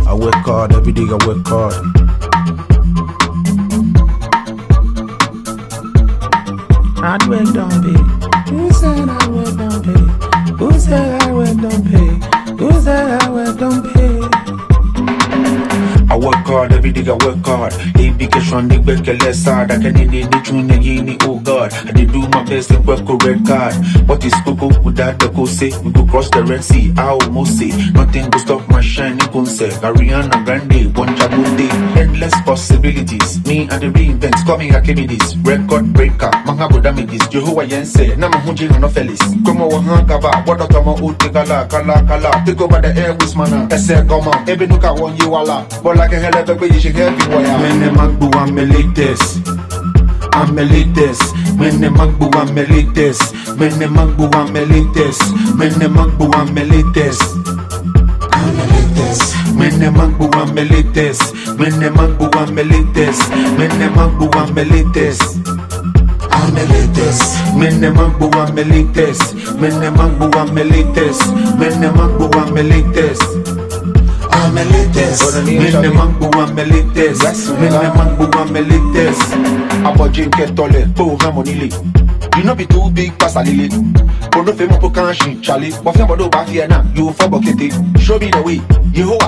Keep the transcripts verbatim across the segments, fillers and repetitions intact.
I work hard, every day I work hard. Hard work don't pay. Who said hard work don't pay? Who said hard work don't pay? Who said hard work don't pay? I work hard, every day I work hard. They be on the back less hard. I can in the tune again, oh God. I did do my best and work a red card. What is Coco without the go say? We go cross the Red Sea, I almost say. Nothing go stop my shining concert. Ariana Grande, one Chabunde. Endless possibilities. Me and the reinvents coming activities. Record breaker, Mahabo damages. Jehovah Yense, Nama Hunji no Felis. Como Wahangaba, what of Tama Utikala, Kala Kala. Take over the air with mana. Ese Goma, Ebenuka one you wala. But like a hell of a way you should have you. When the Magbu I'm a latest. I'm a latest. When the Magbu I'm a latest. When the Magbu I'm a latest. When the Magbu I'm a latest. I'm a latest. When the Magbu I'm a latest. When the Magbu I'm a latest. When the Magbu I'm a latest. I'm a latest. When the Magbu I'm a latest. When the Magbu I'm a latest. When the Magbu I'm a latest. I'm a latest. When the Magbu I'm a latest. When the Magbu I'm a latest. Abo Jim Ketole, Po Hamonili. You know be too big, pass a lily. But no fame for canshi, Charlie. But fame do back here now. You for bucket. Show me the way. Yehovah.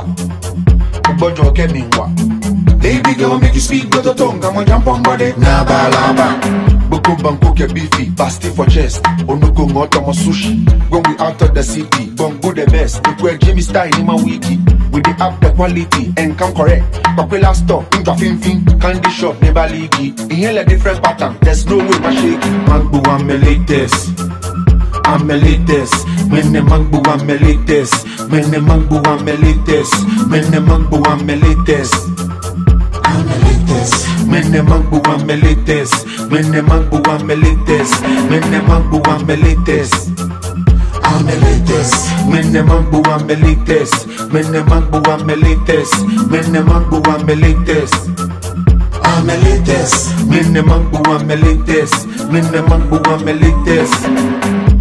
Ubojo Keminwa. Baby girl make you speak, go to tongue. Come on, jump on body. Na balaba. Boko banko ke beefy, basti for chest. Onugo ngoto mo sushi. When we out of the city, bongo the best. We wear Jimmy style in my wiki. With the up the quality and come correct. Popular stop, into fin fin, candy shop, never leaky. Inhale a different pattern, there's no way my shaky. Magbu I'm a latest. I'm a latest. When the Magbu I'm a latest. When the Magbu I'm a latest. When the Magbu I'm a latest. I'm a latest. When the Magbu I'm a latest. When the Magbu I'm a latest. When the Magbu I'm a latest. I'm a latest. When the Magbu I'm a latest. When the Magbu I'm a latest. When the Magbu I'm a latest. I'm a latest. When the Magbu I'm a latest. When the Magbu I'm a latest.